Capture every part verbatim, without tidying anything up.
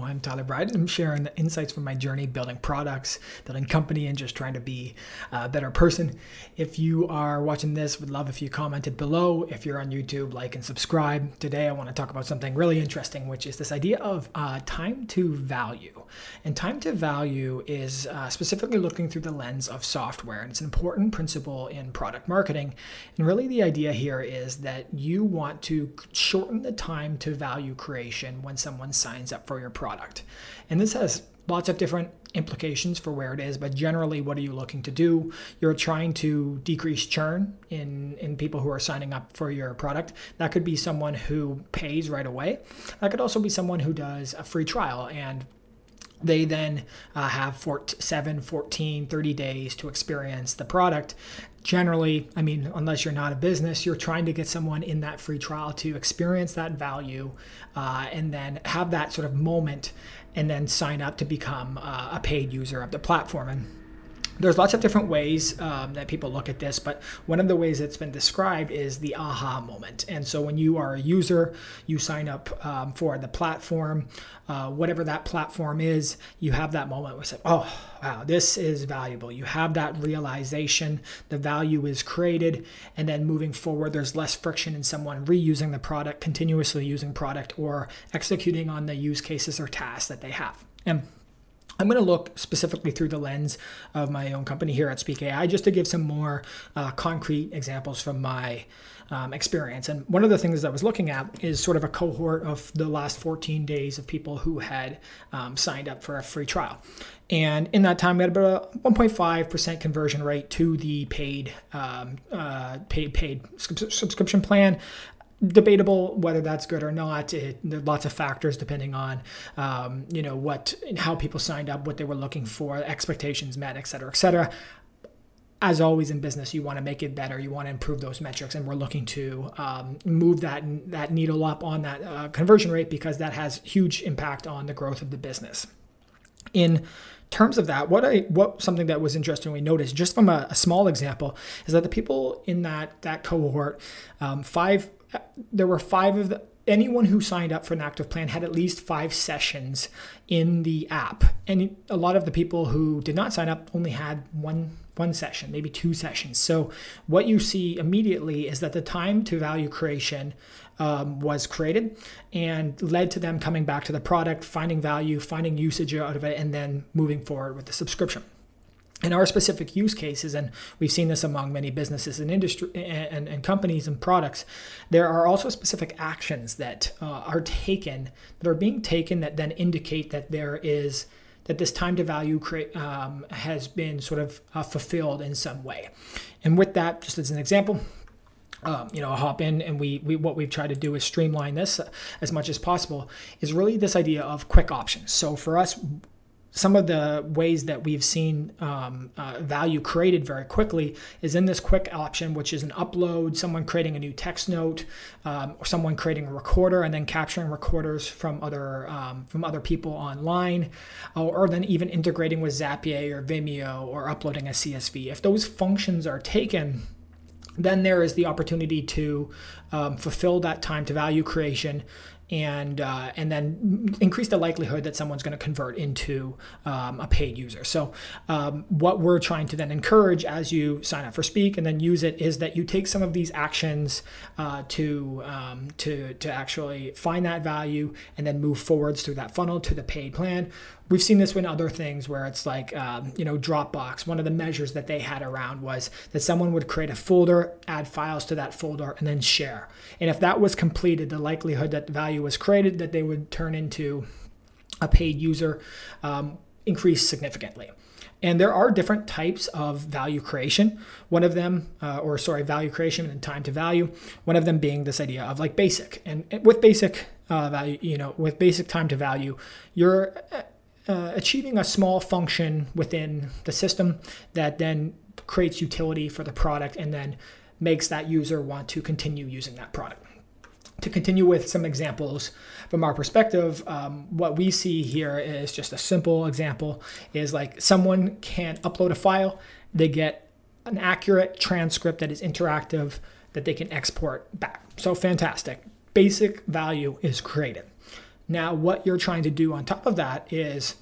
I'm Tyler Bryden. I'm sharing the insights from my journey building products, building company, and just trying to be a better person. If you are watching this, would love if you commented below. If you're on YouTube, like and subscribe. Today, I want to talk about something really interesting, which is this idea of uh, time to value. And time to value is uh, specifically looking through the lens of software. And it's an important principle in product marketing. And really the idea here is that you want to shorten the time to value creation when someone signs up for your product. And this has lots of different implications for where it is, but generally, what are you looking to do? You're trying to decrease churn in, in people who are signing up for your product. That could be someone who pays right away. That could also be someone who does a free trial and they then uh, have four, seven, fourteen, thirty days to experience the product. Generally, I mean, unless you're not a business, you're trying to get someone in that free trial to experience that value uh, and then have that sort of moment and then sign up to become uh, a paid user of the platform. And there's lots of different ways um, that people look at this, but one of the ways that's been described is the aha moment. And so when you are a user, you sign up um, for the platform, uh, whatever that platform is, you have that moment where you say, oh, wow, this is valuable. You have that realization, the value is created, and then moving forward, there's less friction in someone reusing the product, continuously using product, or executing on the use cases or tasks that they have. And I'm going to look specifically through the lens of my own company here at Speak A I, just to give some more uh, concrete examples from my um, experience. And one of the things I was looking at is sort of a cohort of the last fourteen days of people who had um, signed up for a free trial. And in that time, we had about a one point five percent conversion rate to the paid um, uh, paid paid subscription plan. Debatable whether that's good or not. It, there are lots of factors depending on, um, you know, what, how people signed up, what they were looking for, expectations met, et cetera, et cetera. As always in business, you want to make it better. You want to improve those metrics, and we're looking to um, move that that needle up on that uh, conversion rate because that has huge impact on the growth of the business. In terms of that, what I what something that was interesting we noticed just from a, a small example is that the people in that that cohort, um, five. There were five of the, anyone who signed up for an active plan had at least five sessions in the app. And a lot of the people who did not sign up only had one, one session, maybe two sessions. So what you see immediately is that the time to value creation um, was created and led to them coming back to the product, finding value, finding usage out of it, and then moving forward with the subscription. In our specific use cases, and we've seen this among many businesses and industry and, and companies and products, there are also specific actions that uh, are taken, that are being taken that then indicate that there is, that this time to value create, um, has been sort of uh, fulfilled in some way. And with that, just as an example, Um, you know, hop in and we, we what we've tried to do is streamline this as much as possible, is really this idea of quick options. So for us, some of the ways that we've seen um, uh, value created very quickly is in this quick option, which is an upload, someone creating a new text note, um, or someone creating a recorder and then capturing recorders from other um, from other people online, or, or then even integrating with Zapier or Vimeo or uploading a C S V. If those functions are taken, then there is the opportunity to um, fulfill that time to value creation and uh, and then increase the likelihood that someone's going to convert into um, a paid user. So um, what we're trying to then encourage as you sign up for Speak and then use it is that you take some of these actions uh, to um, to to actually find that value and then move forwards through that funnel to the paid plan. We've seen this with other things where it's like, um, you know, Dropbox. One of the measures that they had around was that someone would create a folder, add files to that folder, and then share. And if that was completed, the likelihood that the value was created, that they would turn into a paid user, um, increased significantly. And there are different types of value creation. One of them, uh, or sorry, value creation and time to value. One of them being this idea of like basic. And with basic uh, value, you know, with basic time to value, you're Uh, achieving a small function within the system that then creates utility for the product and then makes that user want to continue using that product. To continue with some examples from our perspective, um, what we see here is just a simple example is like someone can upload a file, they get an accurate transcript that is interactive that they can export back. So fantastic. Basic value is created. Now, what you're trying to do on top of that is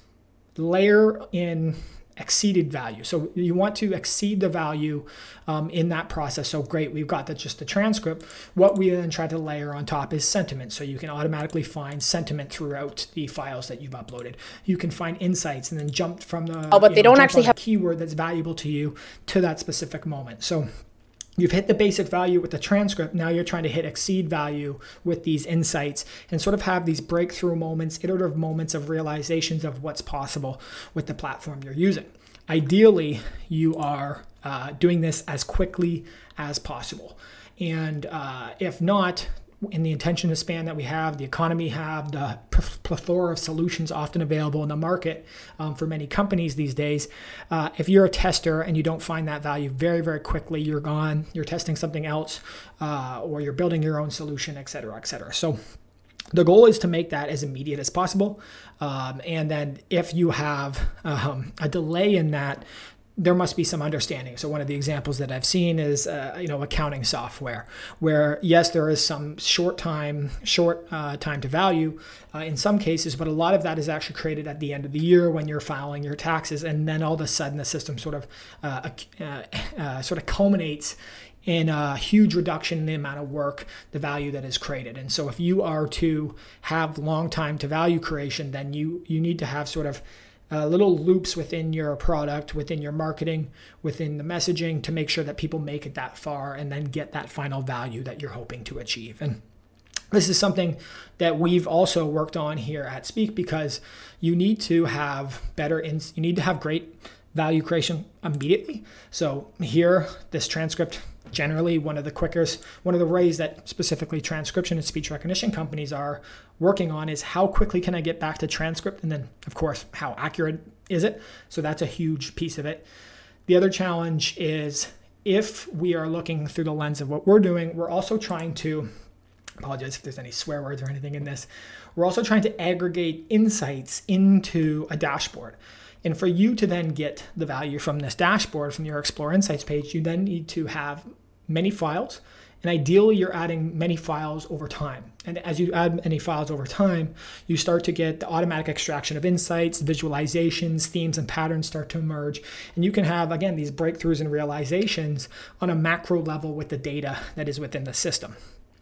layer in exceeded value. So you want to exceed the value um, in that process. So great, we've got the, just the transcript. What we then try to layer on top is sentiment. So you can automatically find sentiment throughout the files that you've uploaded. You can find insights and then jump from the oh, but they know, don't actually have a keyword that's valuable to you to that specific moment. So you've hit the basic value with the transcript. Now you're trying to hit exceed value with these insights and sort of have these breakthrough moments, iterative moments of realizations of what's possible with the platform you're using. Ideally, you are uh, doing this as quickly as possible. And uh, if not, in the attention span that we have, the economy have, the plethora of solutions often available in the market um, for many companies these days, uh, if you're a tester and you don't find that value very, very quickly, you're gone, you're testing something else, uh, or you're building your own solution, et cetera, et cetera. So the goal is to make that as immediate as possible. Um, and then if you have um, a delay in that, there must be some understanding. So one of the examples that I've seen is, uh, you know, accounting software, where yes, there is some short time, short uh, time to value uh, in some cases, but a lot of that is actually created at the end of the year when you're filing your taxes, and then all of a sudden the system sort of uh, uh, uh, sort of culminates in a huge reduction in the amount of work, the value that is created. And so if you are to have long time to value creation, then you you need to have sort of Uh, little loops within your product, within your marketing, within the messaging to make sure that people make it that far and then get that final value that you're hoping to achieve. And this is something that we've also worked on here at Speak, because you need to have better, ins- you need to have great value creation immediately. So here, this transcript, generally one of the quickest, one of the ways that specifically transcription and speech recognition companies are working on is how quickly can I get back to transcript? And then of course, how accurate is it? So that's a huge piece of it. The other challenge is if we are looking through the lens of what we're doing, we're also trying to, apologize if there's any swear words or anything in this, we're also trying to aggregate insights into a dashboard. And for you to then get the value from this dashboard, from your Explore Insights page, you then need to have many files. And ideally, you're adding many files over time. And as you add many files over time, you start to get the automatic extraction of insights, visualizations, themes, and patterns start to emerge. And you can have, again, these breakthroughs and realizations on a macro level with the data that is within the system.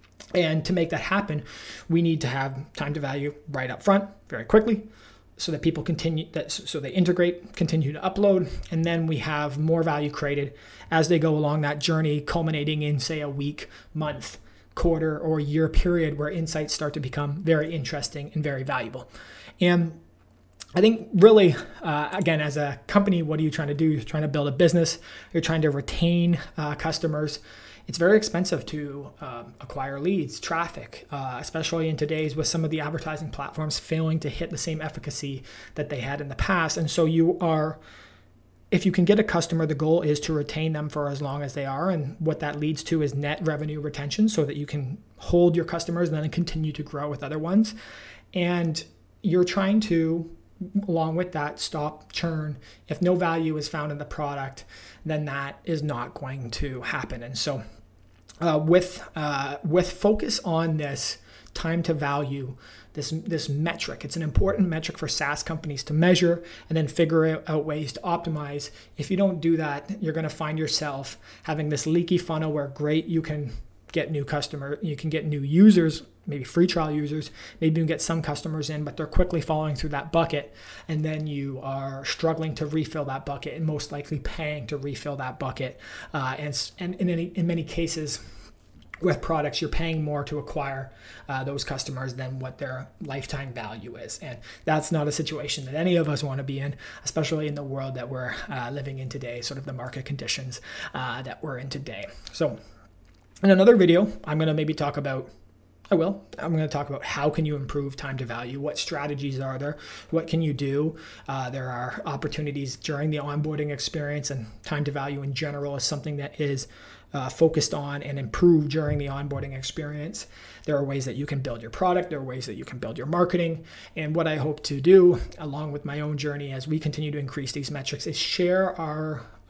And to make that happen, we need to have time to value right up front, very quickly, so that people continue, that so they integrate, continue to upload, and then we have more value created as they go along that journey, culminating in, say, a week, month, quarter, or year period where insights start to become very interesting and very valuable. And I think really, uh, again, as a company, what are you trying to do? You're trying to build a business. You're trying to retain uh, customers. It's very expensive to um, acquire leads, traffic, uh, especially in today's with some of the advertising platforms failing to hit the same efficacy that they had in the past. And so you are, if you can get a customer, the goal is to retain them for as long as they are. And what that leads to is net revenue retention, so that you can hold your customers and then continue to grow with other ones. And you're trying to, along with that, stop churn. If no value is found in the product, then that is not going to happen. And so uh, with uh, with focus on this time to value, this this metric, it's an important metric for SaaS companies to measure and then figure out ways to optimize. If you don't do that, you're going to find yourself having this leaky funnel where great, you can get new customer, you can get new users, maybe free trial users, maybe you can get some customers in, but they're quickly falling through that bucket. And then you are struggling to refill that bucket and most likely paying to refill that bucket. Uh, and and in, any, in many cases with products, you're paying more to acquire uh, those customers than what their lifetime value is. And that's not a situation that any of us want to be in, especially in the world that we're uh, living in today, sort of the market conditions uh, that we're in today. So in another video, I'm going to maybe talk about, I will, I'm going to talk about how can you improve time to value, what strategies are there, what can you do. Uh, there are opportunities during the onboarding experience, and time to value in general is something that is uh, focused on and improved during the onboarding experience. There are ways that you can build your product. There are ways that you can build your marketing. And what I hope to do, along with my own journey as we continue to increase these metrics, is share our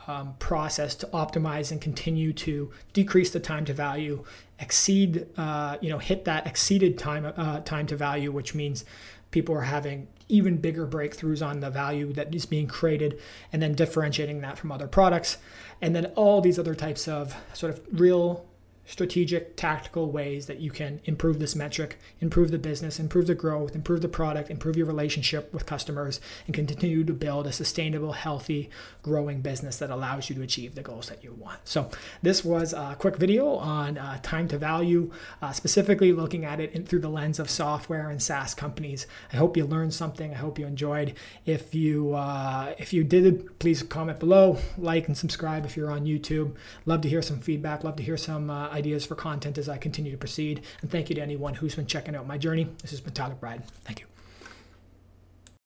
um, process to optimize and continue to decrease the time to value, exceed, uh, you know, hit that exceeded time uh, time to value, which means people are having even bigger breakthroughs on the value that is being created, and then differentiating that from other products, and then all these other types of sort of real strategic, tactical ways that you can improve this metric, improve the business, improve the growth, improve the product, improve your relationship with customers, and continue to build a sustainable, healthy, growing business that allows you to achieve the goals that you want. So this was a quick video on uh, time to value, uh, specifically looking at it in, through the lens of software and SaaS companies. I hope you learned something. I hope you enjoyed. If you uh, if you did, please comment below, like and subscribe if you're on YouTube. Love to hear some feedback. Love to hear some uh, ideas for content as I continue to proceed. And thank you to anyone who's been checking out my journey. This has been Tyler Brad. Thank you.